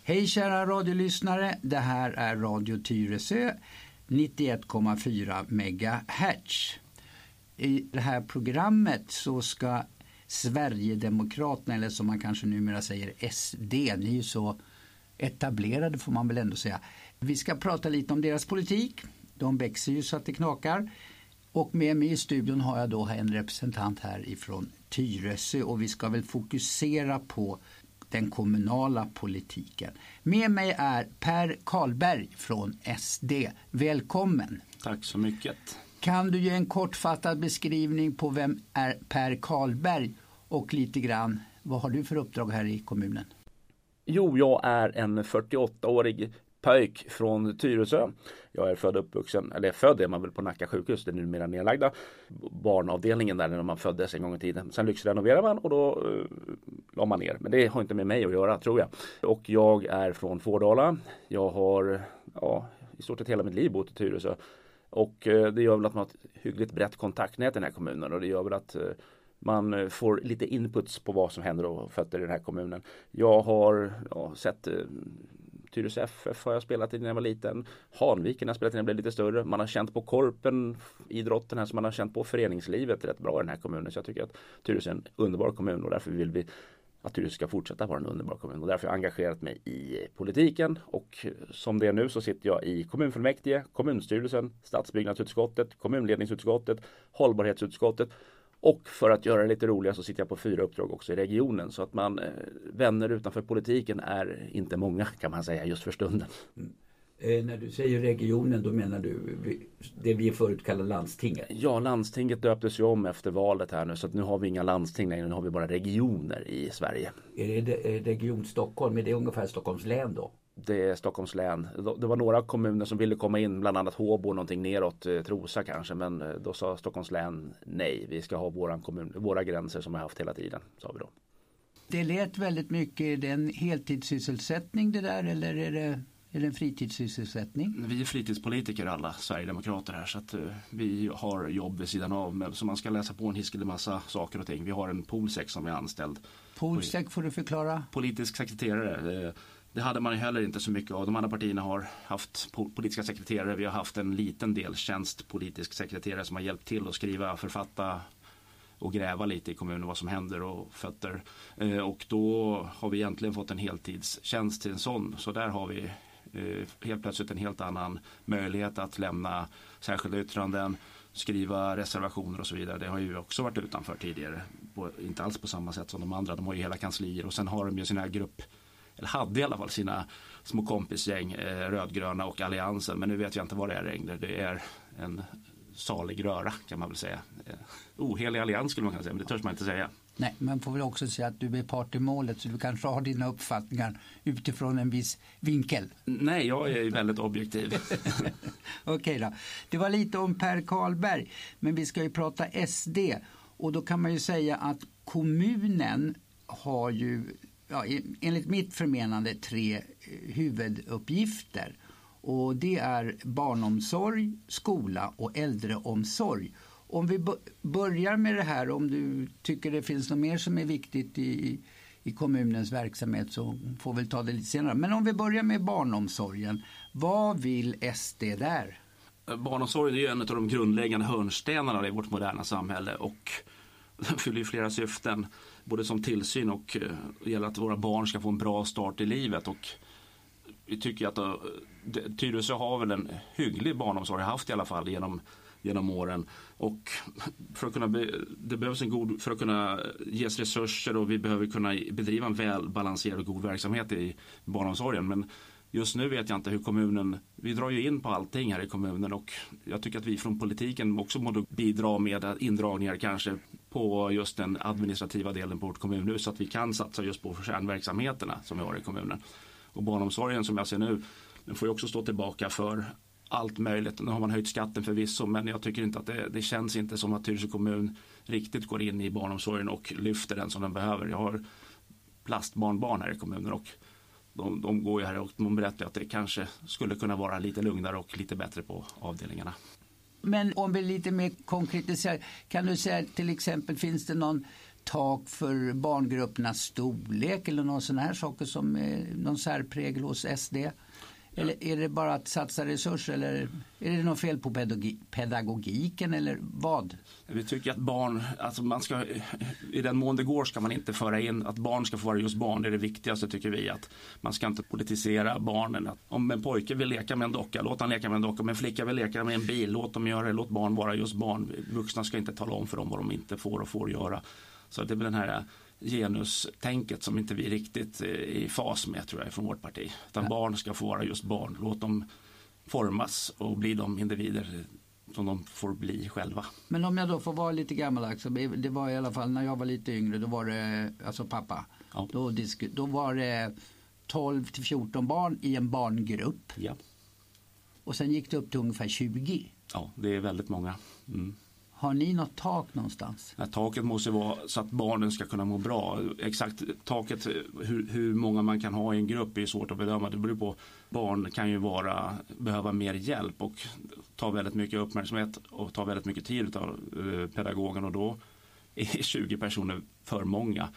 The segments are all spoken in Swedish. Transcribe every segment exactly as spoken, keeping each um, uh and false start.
Hej kära radiolyssnare, det här är Radio Tyresö nittioett komma fyra megahertz. I det här programmet så ska Sverigedemokraterna, eller som man kanske numera säger S D, ni är ju så etablerade får man väl ändå säga. Vi ska prata lite om deras politik, de växer ju så att det knakar. Och med mig i studion har jag då en representant här ifrån Tyresö och vi ska väl fokusera på den kommunala politiken. Med mig är Per Karlberg från S D. Välkommen. Tack så mycket. Kan du ge en kortfattad beskrivning på vem är Per Karlberg och lite grann vad har du för uppdrag här i kommunen? Jo, jag är en fyrtioåttaårig pojk från Tyresö. Jag är född och uppvuxen, eller född är man väl på Nacka sjukhus, det är numera nedlagda. Barnavdelningen där när man föddes en gång i tiden. Sen lyxrenoverade man och då uh, la man ner. Men det har inte med mig att göra, tror jag. Och jag är från Fårdala. Jag har ja, i stort sett hela mitt liv bott i Tyresö. Och uh, det gör väl att man har ett hyggligt brett kontaktnät i den här kommunen. Och det gör väl att uh, man får lite inputs på vad som händer och fötter i den här kommunen. Jag har ja, sett... Uh, Tyresö F F har jag spelat i när jag var liten. Hanviken har jag spelat i när jag blev lite större. Man har känt på korpen, idrotten här, så man har känt på föreningslivet rätt bra i den här kommunen. Så jag tycker att Tyresö är en underbar kommun och därför vill vi att Tyresö ska fortsätta vara en underbar kommun. Och därför har jag engagerat mig i politiken. Och som det är nu så sitter jag i kommunfullmäktige, kommunstyrelsen, stadsbyggnadsutskottet, kommunledningsutskottet, hållbarhetsutskottet. Och för att göra det lite roligare så sitter jag på fyra uppdrag också i regionen. Så att man, eh, vänner utanför politiken är inte många kan man säga just för stunden. Mm. Eh, när du säger regionen då menar du det vi förut kallade landstinget? Ja, landstinget döptes ju om efter valet här nu så att nu har vi inga landsting längre, nu har vi bara regioner i Sverige. Är det Region Stockholm, är det ungefär Stockholms län då? Det är Stockholms län. Det var några kommuner som ville komma in, bland annat Håbo och någonting neråt, Trosa kanske, men då sa Stockholms län nej, vi ska ha våran kommun, våra gränser som vi har haft hela tiden, sa vi då. Det lät väldigt mycket, är det en heltidssysselsättning det där eller är det, är det en fritidssysselsättning? Vi är fritidspolitiker alla, Sverigedemokrater här, så att uh, vi har jobb vid sidan av, så man ska läsa på en hiskelig massa saker och ting. Vi har en polsek som är anställd. Polsek får du förklara? Politisk sekreterare. Uh, Det hade man ju heller inte så mycket av. De andra partierna har haft politiska sekreterare. Vi har haft en liten del tjänst politisk sekreterare som har hjälpt till att skriva, författa och gräva lite i kommunen vad som händer och fötter. Eh, och då har vi egentligen fått en heltidstjänst till en sån. Så där har vi eh, helt plötsligt en helt annan möjlighet att lämna särskilda yttranden, skriva reservationer och så vidare. Det har ju också varit utanför tidigare. På, inte alls på samma sätt som de andra. De har ju hela kanslier och sen har de ju sina grupp eller hade i alla fall sina små kompisgäng, eh, rödgröna och alliansen. Men nu vet jag inte vad det är längre. Det är en salig röra kan man väl säga. Eh, ohelig allians skulle man kunna säga, men det törs man inte säga. Nej, man får väl också säga att du är part i målet så du kanske har dina uppfattningar utifrån en viss vinkel. Nej, jag är väldigt objektiv. Okej då. Det var lite om Per Karlberg, men vi ska ju prata S D. Och då kan man ju säga att kommunen har ju ja, enligt mitt förmenande tre huvuduppgifter och det är barnomsorg, skola och äldreomsorg. Om vi börjar med det här, om du tycker det finns något mer som är viktigt i, i kommunens verksamhet så får vi ta det lite senare. Men om vi börjar med barnomsorgen, vad vill S D där? Barnomsorg är en av de grundläggande hörnstenarna i vårt moderna samhälle och den fyller ju flera syften, både som tillsyn och uh, gäller att våra barn ska få en bra start i livet. Och vi tycker att uh, Tyresö har väl en hygglig barnomsorg, haft i alla fall genom, genom åren. Och för att kunna be, det behövs en god, för att kunna ges resurser och vi behöver kunna bedriva en välbalanserad och god verksamhet i barnomsorgen. Men just nu vet jag inte hur kommunen, vi drar ju in på allting här i kommunen och jag tycker att vi från politiken också måste bidra med indragningar kanske på just den administrativa delen på vårt kommunhus så att vi kan satsa just på kärnverksamheterna som vi har i kommunen. Och barnomsorgen som jag ser nu, den får ju också stå tillbaka för allt möjligt. Nu har man höjt skatten förvisso, men jag tycker inte att det, det känns inte som att Tyresö kommun riktigt går in i barnomsorgen och lyfter den som den behöver. Jag har plastbarnbarn här i kommunen och De, de går ju här och de berättar att det kanske skulle kunna vara lite lugnare och lite bättre på avdelningarna. Men om vi lite mer konkretiserar, kan du säga till exempel finns det någon tak för barngruppernas storlek eller någon sån här saker som är någon särprägel hos S D? Eller är det bara att satsa resurser eller är det något fel på pedagogi- pedagogiken eller vad? Vi tycker att barn, alltså man ska, i den mån det går ska man inte föra in att barn ska få vara just barn. Det är det viktigaste tycker vi, att man ska inte politisera barnen. Att om en pojke vill leka med en docka, låt han leka med en docka. Om en flicka vill leka med en bil, låt dem göra det. Låt barn vara just barn. Vuxna ska inte tala om för dem vad de inte får och får göra. Så det är väl den här genustänket som inte vi riktigt är i fas med, tror jag, från vårt parti. Utan ja. Barn ska få vara just barn. Låt dem formas och bli de individer som de får bli själva. Men om jag då får vara lite gammaldags, så det var i alla fall när jag var lite yngre, då var det, alltså pappa, ja. då, disk, då var det tolv till fjorton barn i en barngrupp. Ja. Och sen gick det upp till ungefär tjugo. Ja, det är väldigt många. Mm. Har ni något tak någonstans? Ja, taket måste vara så att barnen ska kunna må bra. Exakt taket, hur, hur många man kan ha i en grupp är svårt att bedöma. Det beror på. Barn kan ju vara, behöva mer hjälp och ta väldigt mycket uppmärksamhet och ta väldigt mycket tid av eh, pedagogen, och då är tjugo personer för många.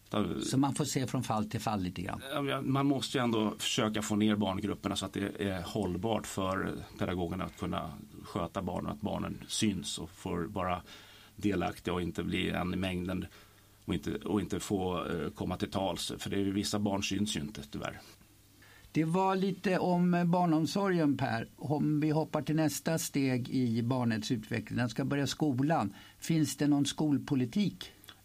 Så man får se från fall till fall lite grann? Man måste ju ändå försöka få ner barngrupperna så att det är hållbart för pedagogerna att kunna sköta barnen, att barnen syns och får vara delaktiga och inte bli en i mängden och inte, och inte få komma till tals. För det är ju, vissa barn syns ju inte tyvärr. Det var lite om barnomsorgen, Per. Om vi hoppar till nästa steg i barnets utveckling, den ska börja skolan. Finns det någon skolpolitik?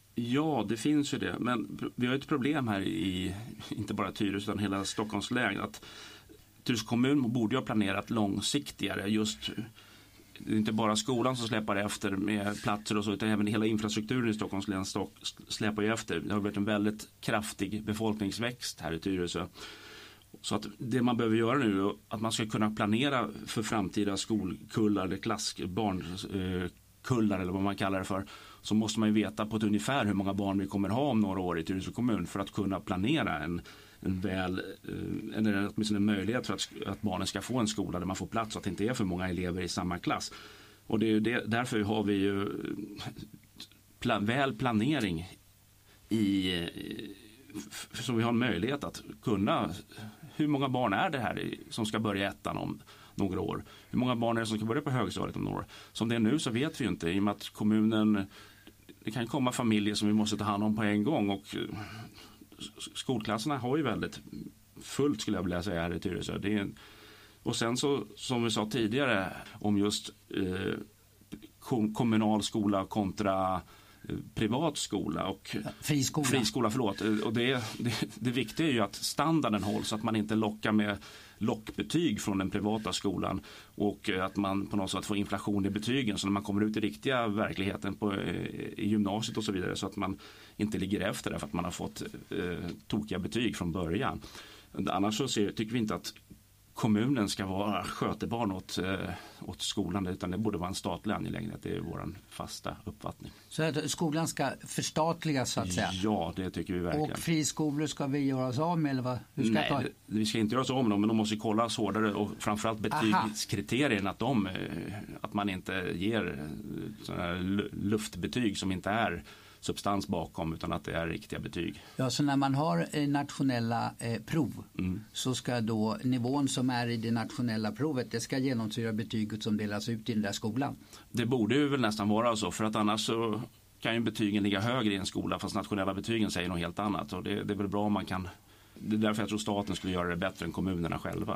Ja, det finns ju det. Men vi har ett problem här i, inte bara Tyresö utan hela Stockholms län, att Tyresö kommun borde ha planerat långsiktigare. Just, det är inte bara skolan som släpar efter med platser och så, utan även hela infrastrukturen i Stockholms län släpar ju efter. Det har varit en väldigt kraftig befolkningsväxt här i Tyresö. Så att det man behöver göra nu är att man ska kunna planera för framtida skolkullar eller klass, barnkullar eller vad man kallar det för. Så måste man ju veta på ett ungefär hur många barn vi kommer ha om några år i Tyresö kommun för att kunna planera en, en väl, eller åtminstone en möjlighet för att, att barnen ska få en skola där man får plats, så att det inte är för många elever i samma klass. Och det är det, därför har vi ju plan, väl planering i, så vi har en möjlighet att kunna, hur många barn är det här som ska börja ettan om några år? Hur många barn är det som ska börja på högstadiet om några år? Som det är nu så vet vi ju inte, i och med att kommunen, det kan komma familjer som vi måste ta hand om på en gång, och skolklasserna har ju väldigt fullt, skulle jag vilja säga, här i Tyresö. Det är en, och sen så, som vi sa tidigare, om just eh, kommunal skola kontra eh, privat skola och friskola. friskola förlåt. Och det, det, det viktiga är ju att standarden hålls, så att man inte lockar med lockbetyg från den privata skolan och att man på något sätt får inflation i betygen, så när man kommer ut i riktiga verkligheten på, i gymnasiet och så vidare, så att man inte ligger efter därför att man har fått eh, tokiga betyg från början. Annars så ser, tycker vi inte att kommunen ska vara skötebarn åt, eh, åt skolan, utan det borde vara en statlig angelägenhet. Det är vår fasta uppfattning. Så att skolan ska förstatligas, så att säga? Ja, det tycker vi verkligen. Och friskolor ska vi göra oss av med, eller vad? Hur ska Nej, ta? vi ska inte göra oss av med dem, men de måste kollas hårdare, och framförallt betygskriterierna, att, de, att man inte ger sådana här luftbetyg som inte är substans bakom, utan att det är riktiga betyg. Ja, så när man har eh, nationella eh, prov mm. så ska då nivån som är i det nationella provet, det ska genomsyra betyget som delas ut i den där skolan? Det borde ju väl nästan vara så, för att annars så kan ju betygen ligga högre i en skola, fast nationella betygen säger något helt annat, och det, det är väl bra om man kan, det är därför jag tror staten skulle göra det bättre än kommunerna själva.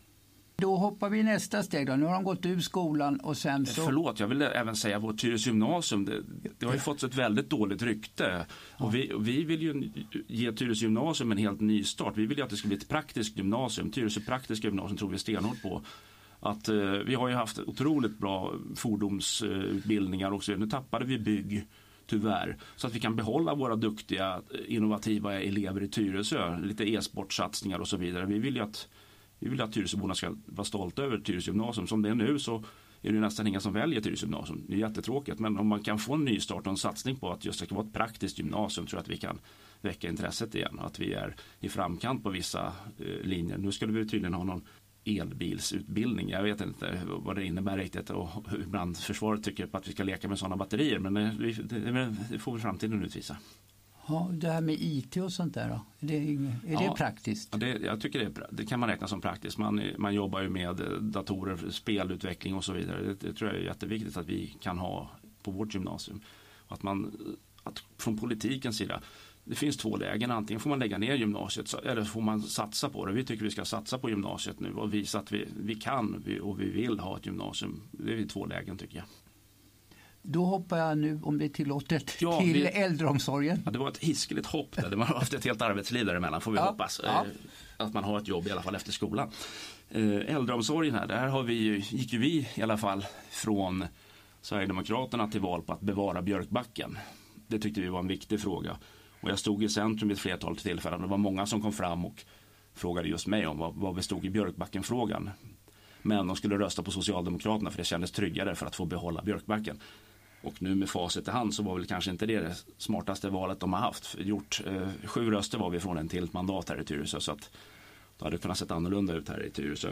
Då hoppar vi nästa steg då. Nu har de gått ur skolan och sen så... Förlåt, jag vill även säga vårt Tyresö gymnasium, det, det har ju fått ett väldigt dåligt rykte. Ja. Och vi, vi vill ju ge Tyresö gymnasium en helt ny start. Vi vill ju att det ska bli ett praktiskt gymnasium. Tyresö praktiska gymnasium tror vi stenhårt på. Att, eh, vi har ju haft otroligt bra fordonsutbildningar också. Nu tappade vi bygg, tyvärr. Så att vi kan behålla våra duktiga, innovativa elever i Tyresö. Lite e-sportsatsningar och så vidare. Vi vill ju att Vi vill att Tyresöborna ska vara stolta över Tyresö gymnasium. Som det är nu så är det nästan inga som väljer Tyresö gymnasium. Det är jättetråkigt, men om man kan få en ny start och en satsning på att just det ska vara ett praktiskt gymnasium, tror jag att vi kan väcka intresset igen. Att vi är i framkant på vissa eh, linjer. Nu skulle vi tydligen ha någon elbilsutbildning. Jag vet inte vad det innebär riktigt och hur brandförsvaret tycker på att vi ska leka med sådana batterier, men det, det, det får vi framtiden utvisa. Ja, det här med I T och sånt där då? Är det, är ja, det praktiskt? Ja, det, jag tycker det, det kan man räkna som praktiskt. Man, man jobbar ju med datorer, spelutveckling och så vidare. Det, det tror jag är jätteviktigt att vi kan ha på vårt gymnasium. Och att man, att från politikens sida, det finns två lägen. Antingen får man lägga ner gymnasiet eller får man satsa på det. Vi tycker vi ska satsa på gymnasiet nu och visa att vi, vi kan och vi vill ha ett gymnasium. Det är två lägen tycker jag. Då hoppar jag nu, om det är tillåtet, ja, till vi, äldreomsorgen. Ja, det var ett hiskeligt hopp där. Man har haft ett helt arbetsliv däremellan, får vi ja, hoppas. Ja. Att man har ett jobb i alla fall efter skolan. Äldreomsorgen här, där har vi, gick ju vi i alla fall från Sverigedemokraterna till val på att bevara Björkbacken. Det tyckte vi var en viktig fråga. Och jag stod i centrum vid ett flertal tillfällen. Det var många som kom fram och frågade just mig om vad, vad vi stod i Björkbacken-frågan. Men de skulle rösta på Socialdemokraterna för det kändes tryggare för att få behålla Björkbacken. Och nu med facit i hand så var väl kanske inte det det smartaste valet de har haft. Gjort, eh, sju röster var vi från en till ett mandat här i Tyresö, så att det hade kunnat sett annorlunda ut här i Tyresö.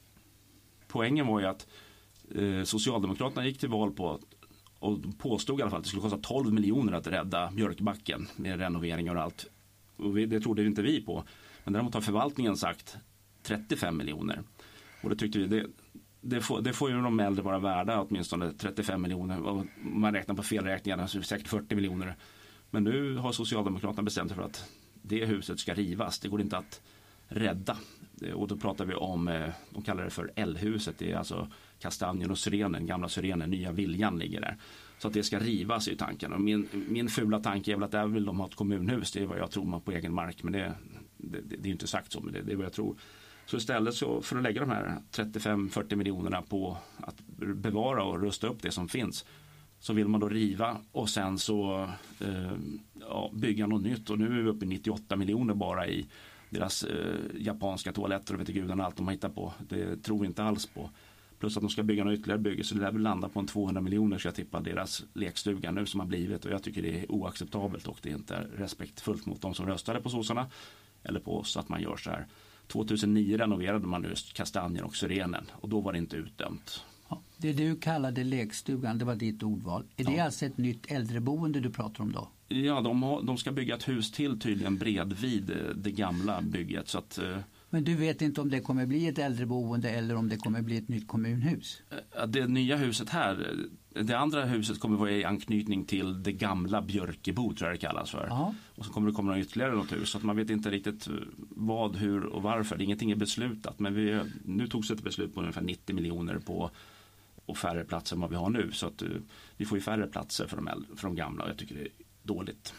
Poängen var ju att eh, Socialdemokraterna gick till val på och påstod i alla fall att det skulle kosta tolv miljoner att rädda Björkbacken med renoveringar och allt. Och vi, det trodde inte vi på. Men däremot har förvaltningen sagt trettiofem miljoner. Och det tyckte vi, det, det, får, det får ju de äldre vara värda åtminstone trettiofem miljoner. Och man räknar på felräkningarna så är det säkert fyrtio miljoner. Men nu har Socialdemokraterna bestämt sig för att det huset ska rivas. Det går inte att rädda. Och då pratar vi om, de kallar det för L-huset. Det är alltså Kastanjen och Syrenen, gamla Syrenen, nya Viljan ligger där. Så att det ska rivas i tanken. Och min, min fula tanke är väl att där vill de ha ett kommunhus. Det är vad jag tror man på egen mark. Men det, det, det är ju inte sagt så, men det, det är vad jag tror. Så istället så för att lägga de här trettiofem till fyrtio miljonerna på att bevara och rusta upp det som finns, så vill man då riva och sen så eh, ja, bygga något nytt. Och nu är vi uppe i nittioåtta miljoner bara i deras eh, japanska toaletter och vet inte gudarna allt de har hittat på. Det tror vi inte alls på. Plus att de ska bygga något ytterligare bygge, så det där vill landa på en tvåhundra miljoner, så jag tippar deras lekstuga nu som har blivit, och jag tycker det är oacceptabelt och det är inte respektfullt mot de som röstade på sossarna eller på oss att man gör så här. tjugohundranio renoverade man just Kastanjen och Syrenen och då var det inte utdömt. Ja, det du kallade lekstugan, det var ditt ordval. Är det ja. alltså ett nytt äldreboende du pratar om då? Ja, de, har, de ska bygga ett hus till tydligen bredvid det gamla bygget. Så att, men du vet inte om det kommer bli ett äldreboende eller om det kommer bli ett nytt kommunhus? Det nya huset här, det andra huset kommer vara i anknytning till det gamla Björkebo, tror jag det kallas för. Ja. Och så kommer det komma ytterligare något hus. Så att man vet inte riktigt vad, hur och varför. Ingenting är beslutat. Men vi, nu togs ett beslut på ungefär nittio miljoner på och färre platser än vad vi har nu. Så att vi får ju färre platser för de, äldre, för de gamla, och jag tycker det är dåligt.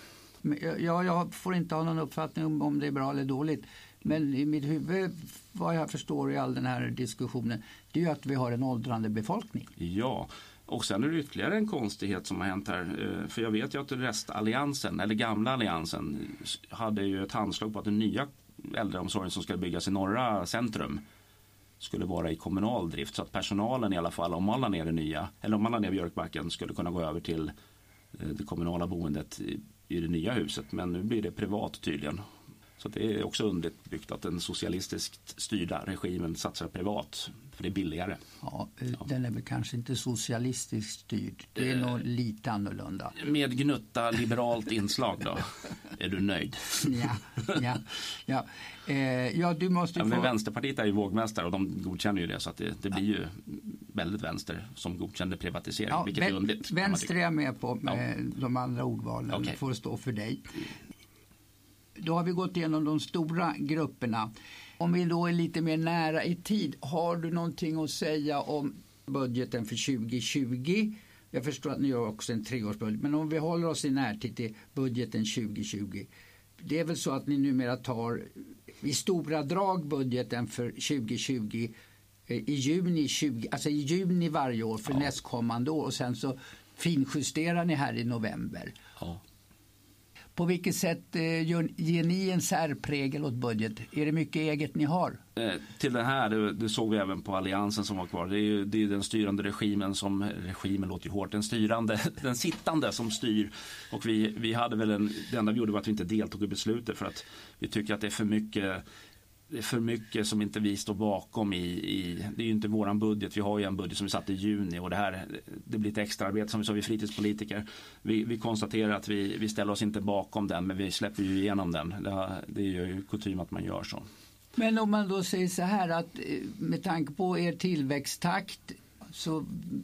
Ja, jag får inte ha någon uppfattning om, om det är bra eller dåligt. Men i mitt huvud, vad jag förstår i all den här diskussionen, det är ju att vi har en åldrande befolkning. Ja, och sen är det ytterligare en konstighet som har hänt här. För jag vet ju att restalliansen, eller gamla alliansen, hade ju ett handslag på att den nya äldreomsorgen som ska byggas i norra centrum skulle vara i kommunal drift. Så att personalen i alla fall, om man la ner det nya, eller om man la ner Björkbacken, skulle kunna gå över till det kommunala boendet i, i det nya huset. Men nu blir det privat tydligen. Så det är också underligt byggt att den socialistiskt styrda regimen satsar privat, för det är billigare. Ja, ja. Den är väl kanske inte socialistiskt styrd. Det är eh, nog lite annorlunda. Med gnutta liberalt inslag då. Är du nöjd? Ja, ja, ja. Eh, ja du måste ja, få... men Vänsterpartiet är ju vågmästare och de godkänner ju det, så att det, det blir ju väldigt vänster som godkänner privatisering, ja, vilket vä- är underligt. Vänster är jag med på, med ja. de andra ordvalen okay. får stå för dig. Då har vi gått igenom de stora grupperna. Om vi då är lite mer nära i tid, har du någonting att säga om budgeten för tjugo tjugo? Jag förstår att ni gör också en treårsbudget, men om vi håller oss i närtid till budgeten tjugo tjugo. Det är väl så att ni numera tar i stora drag budgeten för tjugo tjugo i juni, tjugo, alltså i juni varje år för ja. nästkommande år, och sen så finjusterar ni här i november. Ja. På vilket sätt eh, gör, ger ni en särprägel åt budget? Är det mycket eget ni har? Eh, till det här, det, det såg vi även på alliansen som var kvar. Det är ju det är den styrande regimen som, regimen låter ju hårt, den styrande, den sittande som styr. Och vi, vi hade väl en, det enda vi gjorde var att vi inte deltog i beslutet för att vi tycker att det är för mycket det är för mycket som inte vi står bakom i, i det är ju inte våran budget, vi har ju en budget som vi satt i juni och det här, det blir ett extra arbete som vi sa, vi fritidspolitiker. Vi, vi konstaterar att vi, vi ställer oss inte bakom den, men vi släpper ju igenom den. Det, det är ju kutym att man gör så. Men om man då säger så här att med tanke på er tillväxttakt så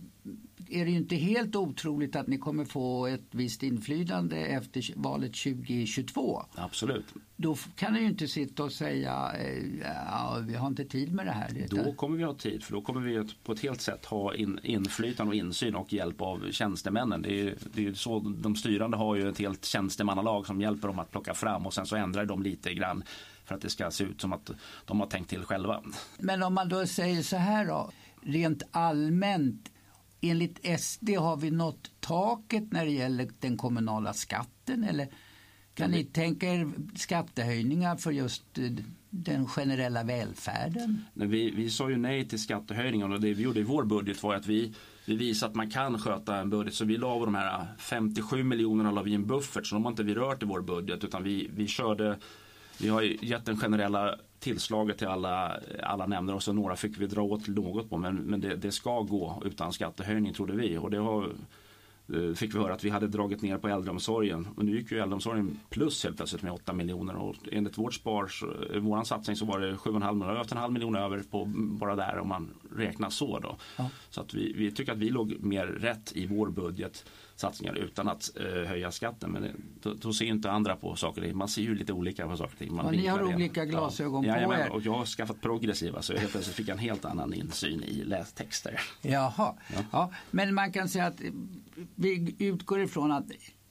är det ju inte helt otroligt att ni kommer få ett visst inflytande efter valet tjugo tjugotvå. Absolut. Då kan ni ju inte sitta och säga ja, vi har inte tid med det här. Då kommer vi ha tid, för då kommer vi på ett helt sätt ha in, inflytande och insyn och hjälp av tjänstemännen. Det är ju det är ju så, de styrande har ju ett helt tjänstemannalag som hjälper dem att plocka fram och sen så ändrar de lite grann för att det ska se ut som att de har tänkt till själva. Men om man då säger så här då, rent allmänt, enligt S D har vi nått taket när det gäller den kommunala skatten, eller kan ni tänka er skattehöjningar för just den generella välfärden? Nej, vi, vi sa ju nej till skattehöjningar och det vi gjorde i vår budget var att vi, vi visade att man kan sköta en budget. Så vi la de här femtiosju miljonerna la vi i en buffert, så de har inte vi rört i vår budget utan vi, vi körde, vi har gett den generella tillslaget till alla, alla nämnder och så några fick vi dra åt något på, men, men det, det ska gå utan skattehöjning trodde vi, och det har, fick vi höra att vi hade dragit ner på äldreomsorgen, och nu gick ju äldreomsorgen plus helt plötsligt med åtta miljoner, och enligt vårt spar, våran satsning så var det sju komma fem miljoner, över en halv miljon över på bara där om man räknar så då. Ja. Så att vi, vi tycker att vi låg mer rätt i vår budget satsningar utan att eh, höja skatten, men det, då, då ser inte andra på saker. Man ser ju lite olika på saker. Man ja, ni har olika det. glasögon ja. på ja, er. Och jag har skaffat progressiva, så jag helt plötsligt fick en helt annan insyn i lästexter. Jaha, ja. Ja, men man kan säga att vi utgår ifrån att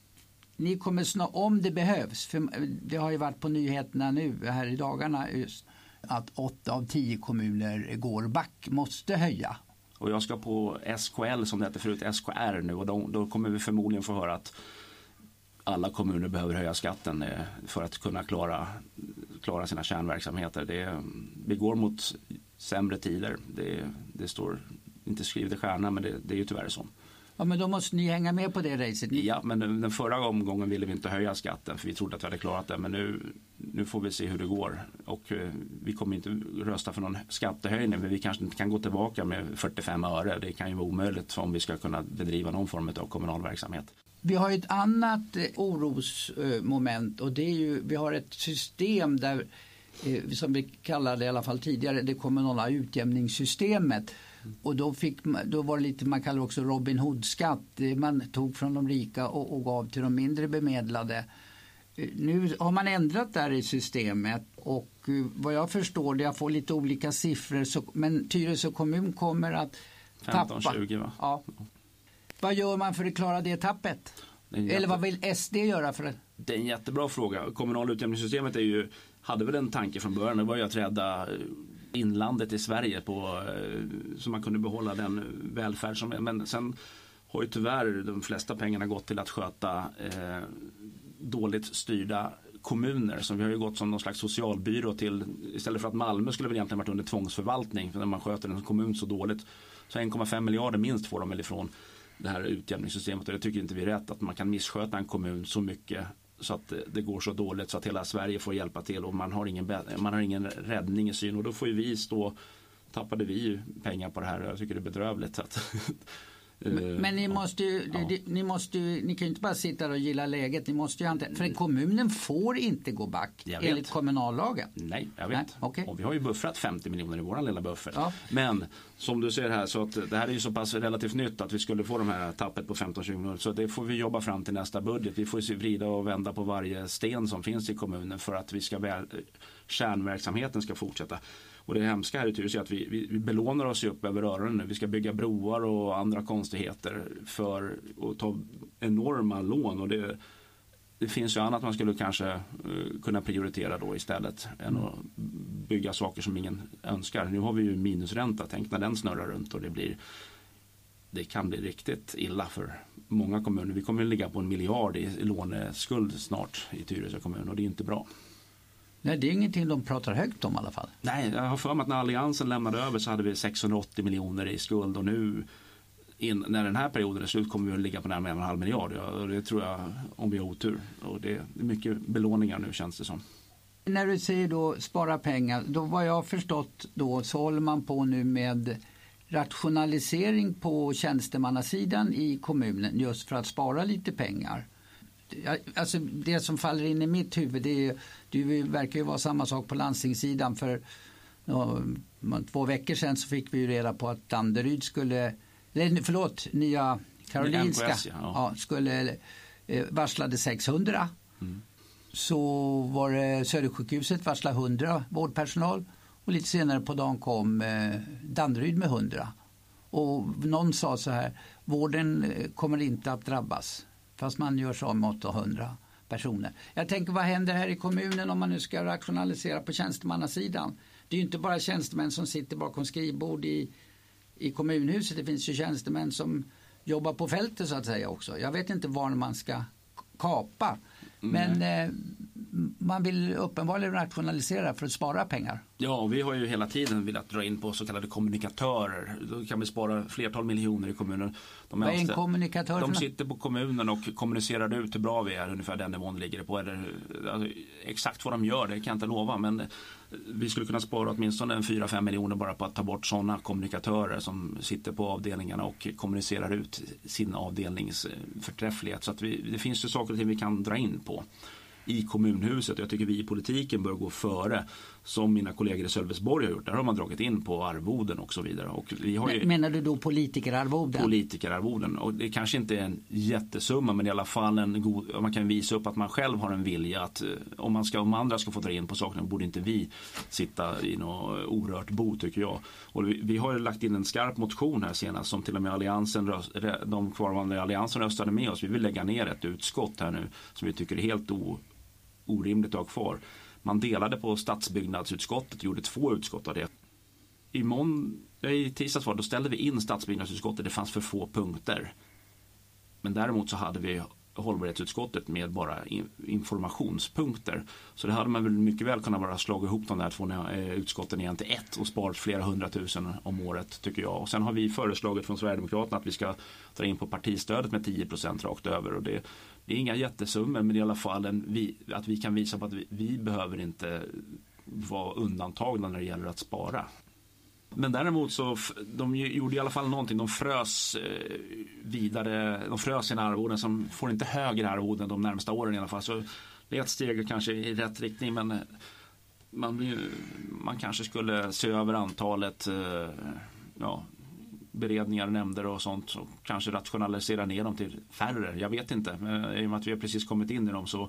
ni kommer snart, om det behövs, för det har ju varit på nyheterna nu här i dagarna just, att åtta av tio kommuner går back, måste höja. Och jag ska på S K L som det heter förut, S K R nu, och då, då kommer vi förmodligen få höra att alla kommuner behöver höja skatten för att kunna klara, klara sina kärnverksamheter. Det, vi går mot sämre tider, det, det står inte skrivet i stjärnan, men det, det är ju tyvärr så. Ja, men då måste ni hänga med på det racet. Ja, men den förra omgången ville vi inte höja skatten för vi trodde att vi hade klarat det, men nu, nu får vi se hur det går, och eh, vi kommer inte rösta för någon skattehöjning, men vi kanske inte kan gå tillbaka med fyrtiofem öre. Det kan ju vara omöjligt om vi ska kunna bedriva någon form av kommunal verksamhet. Vi har ett annat eh, orosmoment, och det är ju, vi har ett system där eh, som vi kallade i alla fall tidigare det kommunala utjämningssystemet. Och då, fick, då var det lite, man kallar också Robin Hood-skatt. Man tog från de rika och, och gav till de mindre bemedlade. Nu har man ändrat där i systemet, och vad jag förstår, det jag får lite olika siffror, så, men Tyresö kommun kommer att femton tappa. tjugo va? Ja. Vad gör man för att klara det tappet? Det jätte... Eller vad vill S D göra för det? Det är en jättebra fråga. Kommunala utjämningssystemet är ju, hade väl en tanke från början, det var ju att rädda inlandet i Sverige på, så man kunde behålla den välfärd som är. Men sen har ju tyvärr de flesta pengarna gått till att sköta eh, dåligt styrda kommuner. Så vi har ju gått som någon slags socialbyrå till, istället för att Malmö skulle väl egentligen varit under tvångsförvaltning, för när man sköter en kommun så dåligt, så en komma fem miljarder minst får de väl ifrån det här utjämningssystemet, och det tycker inte vi är rätt, att man kan missköta en kommun så mycket så att det går så dåligt så att hela Sverige får hjälpa till, och man har ingen, man har ingen räddning i syn, och då får ju vi stå, tappade vi ju pengar på det här, jag tycker det är bedrövligt. Så att Men, men ni måste ju, ja. ni, ni måste ju, ni kan ju inte bara sitta och gilla läget, ni måste ju inte, för kommunen får inte gå back enligt kommunallagen. Nej, jag vet. Nej, okay. Och vi har ju buffrat femtio miljoner i våran lilla buffert. Ja. Men som du ser här, så att det här är ju så pass relativt nytt att vi skulle få de här tappet på femton tjugo miljoner, så det får vi jobba fram till nästa budget. Vi får ju vrida och vända på varje sten som finns i kommunen för att vi ska väl, kärnverksamheten ska fortsätta. Och det hemska här i Tyresö är att vi, vi, vi belånar oss upp över öronen nu. Vi ska bygga broar och andra konstigheter för att ta enorma lån. Och det, det finns ju annat man skulle kanske uh, kunna prioritera då istället än att bygga saker som ingen önskar. Nu har vi ju minusränta. Tänk när den snurrar runt, och det blir, det kan bli riktigt illa för många kommuner. Vi kommer att ligga på en miljard i låneskuld snart i Tyresö kommun, och det är inte bra. Nej, det är ingenting de pratar högt om i alla fall. Nej, jag har för mig att när Alliansen lämnade över så hade vi sexhundraåttio miljoner i skuld, och nu in, när den här perioden är slut kommer vi att ligga på närmare en halv miljard. Ja, det tror jag om vi har otur. Och det är mycket belåningar nu, känns det som. När du säger då spara pengar, då vad jag har förstått då så håller man på nu med rationalisering på tjänstemannasidan i kommunen just för att spara lite pengar. Alltså det som faller in i mitt huvud, det, är, det verkar ju vara samma sak på landstingssidan. För no, två veckor sedan så fick vi ju reda på att Danderyd skulle, eller förlåt, Nya Karolinska M K S, ja. Ja, skulle eh, varslade sexhundra. Mm. Så var det Södersjukhuset varslade hundra vårdpersonal och lite senare på dagen kom eh, Danderyd med hundra. Och någon sa så här, vården kommer inte att drabbas fast man gör så med åttahundra personer. Jag tänker, vad händer här i kommunen om man nu ska rationalisera på tjänstemannasidan? Det är ju inte bara tjänstemän som sitter bakom skrivbord i, i kommunhuset. Det finns ju tjänstemän som jobbar på fältet så att säga också. Jag vet inte var man ska kapa. Men eh, man vill uppenbarligen rationalisera för att spara pengar. Ja, och vi har ju hela tiden velat dra in på så kallade kommunikatörer. Då kan vi spara flertal miljoner i kommunen. De Vad är en kommunikatör? De sitter på kommunen och kommunicerar ut hur bra vi är, ungefär den nivån ligger det på. Eller, alltså, exakt vad de gör, det kan jag inte lova, men vi skulle kunna spara åtminstone en fyra fem miljoner bara på att ta bort sådana kommunikatörer som sitter på avdelningarna och kommunicerar ut sin avdelnings förträfflighet. Så att vi, det finns ju saker och ting vi kan dra in på i kommunhuset. Jag tycker vi i politiken bör gå före, som mina kollegor i Sölvesborg har gjort. Där har man dragit in på arvoden och så vidare. Och vi har ju menar du då politikerarvoden? Politikerarvoden. Och det kanske inte är en jättesumma, men i alla fall en god, man kan visa upp att man själv har en vilja att om, man ska, om andra ska få dra in på sakerna borde inte vi sitta i något orört bo, tycker jag. Och vi, vi har ju lagt in en skarp motion här senast som till och med alliansen, de kvarvarande alliansen röstade med oss. Vi vill lägga ner ett utskott här nu som vi tycker är helt o, orimligt att ha kvar. Man delade på stadsbyggnadsutskottet, gjorde två utskott av det. I, mån, i tisdags var då ställde vi in stadsbyggnadsutskottet, det fanns för få punkter. Men däremot så hade vi hållbarhetsutskottet med bara informationspunkter. Så det hade man väl mycket väl kunnat bara slå ihop de där två utskotten igen till ett och sparat flera hundratusen om året, tycker jag. Och sen har vi föreslagit från Sverigedemokraterna att vi ska dra in på partistödet med tio procent rakt över. Och det, det är inga jättesummor, men i alla fall en, vi, att vi kan visa på att vi, vi behöver inte vara undantagna när det gäller att spara. Men däremot så de gjorde i alla fall någonting. De frös vidare, de frös sina arvoden som får inte högre arvoden de närmsta åren i alla fall. Så det är ett steg kanske i rätt riktning, men man, man kanske skulle se över antalet ja, beredningar, nämnder och sånt och kanske rationalisera ner dem till färre. Jag vet inte, men i och med att vi har precis kommit in i dem så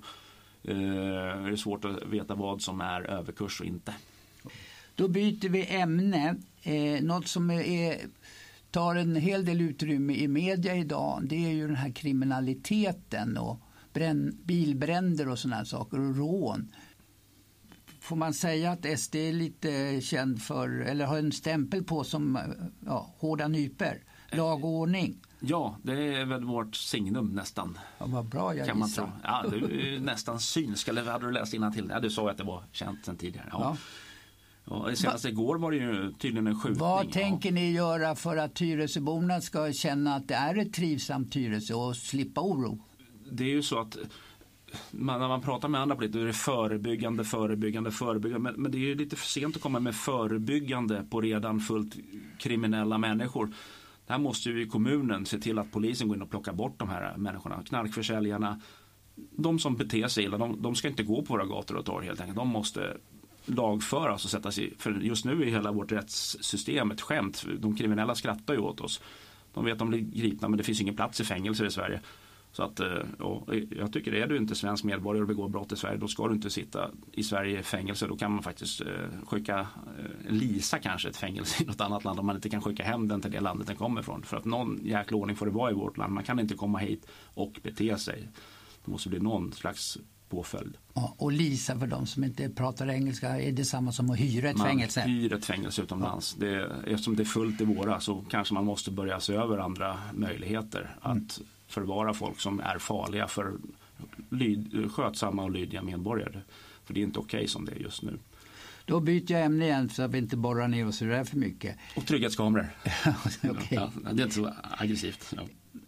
är det svårt att veta vad som är överkurs och inte. Då byter vi ämne. Eh, något som är, tar en hel del utrymme i media idag, det är ju den här kriminaliteten och bränn, bilbränder och såna här saker och rån. Får man säga att S D är lite känd för, eller har en stämpel på som ja, hårda nyper, lag och ordning? Ja, det är väl vårt signum nästan. Ja, vad bra jag kan man gissar. tro. Ja, du är nästan synsk, eller hade du läst innantill? Ja, du sa att det var känt sedan tidigare. Ja. Ja. Ja, senast Va? igår var det ju tydligen en skjutning. Vad tänker ja. ni göra för att Tyresöborna ska känna att det är ett trivsamt Tyresö och slippa oro? Det är ju så att man, när man pratar med andra politiker, är det förebyggande, förebyggande, förebyggande. Men, men det är ju lite för sent att komma med förebyggande på redan fullt kriminella människor. Det här måste ju i kommunen se till att polisen går in och plockar bort de här människorna. Knarkförsäljarna, de som beter sig illa, de, de ska inte gå på våra gator och torg helt enkelt. De måste lagföras och sättas i, för just nu är hela vårt rättssystem ett skämt. De kriminella skrattar ju åt oss. De vet att de blir gripna, men det finns ingen plats i fängelser i Sverige. Så att, och jag tycker, är du inte svensk medborgare och begår brott i Sverige, då ska du inte sitta i Sverige i fängelse. Då kan man faktiskt skicka, lisa kanske ett fängelse i något annat land om man inte kan skicka hem den till det landet den kommer ifrån. För att någon jäkla ordning får det vara i vårt land. Man kan inte komma hit och bete sig. Det måste bli någon slags påföljd. Ja, och lisa för de som inte pratar engelska är det samma som att hyra ett man fängelse. Man hyr ett fängelse utomlands. Ja. Det, eftersom det är fullt i våra så kanske man måste börja se över andra möjligheter mm. att förvara folk som är farliga för lyd, skötsamma och lydiga medborgare. För det är inte okej som det är just nu. Då byter jag ämne igen så att vi inte borrar ner oss i det här för mycket. Och trygghetskameror. Okay. Ja, det är inte så aggressivt. Ja.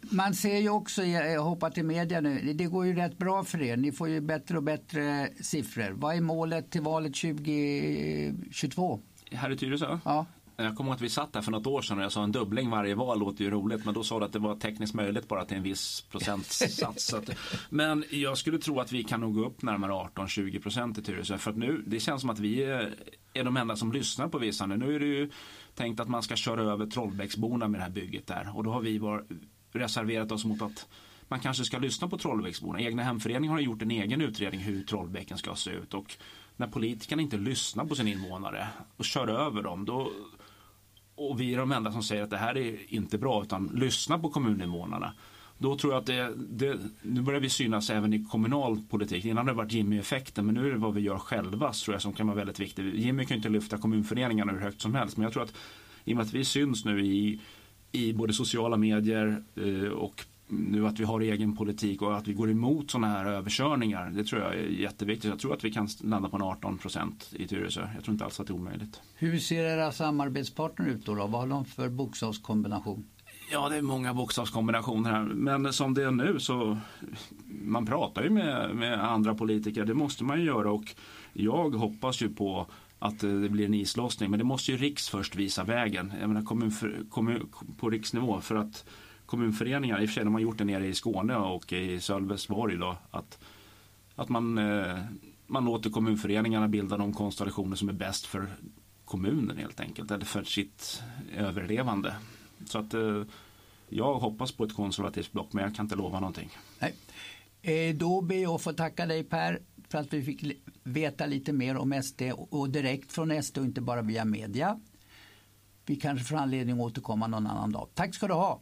Man ser ju också, jag hoppar till media nu, det går ju rätt bra för er. Ni får ju bättre och bättre siffror. Vad är målet till valet tjugo tjugotvå? Här i Tyresö? Ja. Jag kommer ihåg att vi satt där för något år sedan och jag sa en dubbling varje val låter ju roligt, men då sa du att det var tekniskt möjligt bara till en viss procentsats. att, men jag skulle tro att vi kan nog gå upp närmare arton till tjugo procent i Tyresö, för att nu, det känns som att vi är, är de enda som lyssnar på vissa nu. Nu är det ju tänkt att man ska köra över Trollbäcksborna med det här bygget där, och då har vi var, reserverat oss mot att man kanske ska lyssna på Trollbäcksborna. Egna hemföreningen har gjort en egen utredning hur Trollbäcken ska se ut, och när politikerna inte lyssnar på sina invånare och kör över dem, då, och vi är de enda som säger att det här är inte bra, utan lyssna på kommuninvånarna. Då tror jag att det, det, nu börjar vi synas även i kommunal politik. Innan det har varit Jimmy-effekten, men nu är det vad vi gör själva, tror jag, som kan vara väldigt viktigt. Jimmy kan inte lyfta kommunföreningarna hur högt som helst, men jag tror att i och med att vi syns nu i, i både sociala medier eh, och nu att vi har egen politik och att vi går emot sådana här överkörningar, det tror jag är jätteviktigt. Jag tror att vi kan landa på en arton procent i Tyresö. Jag tror inte alls att det är omöjligt. Hur ser era samarbetspartner ut då? då? Vad har de för bokstavskombination? Ja, det är många bokstavskombinationer här. Men som det är nu så man pratar ju med, med andra politiker. Det måste man ju göra, och jag hoppas ju på att det blir en islossning. Men det måste ju Riks först visa vägen. Jag menar kommun, kommun, på riksnivå, för att kommunföreningar, i och för sig de har gjort det nere i Skåne och i Sölvesborg då, att, att man, eh, man låter kommunföreningarna bilda de konstellationer som är bäst för kommunen helt enkelt, eller för sitt överlevande. Så att eh, jag hoppas på ett konservativt block, men jag kan inte lova någonting. Nej. Eh, då ber jag att få tacka dig, Per, för att vi fick veta lite mer om S D och direkt från S D och inte bara via media. Vi kanske får anledning att återkomma någon annan dag. Tack ska du ha.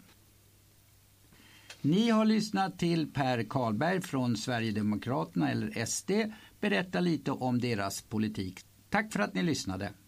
Ni har lyssnat till Per Karlberg från Sverigedemokraterna eller S D berätta lite om deras politik. Tack för att ni lyssnade.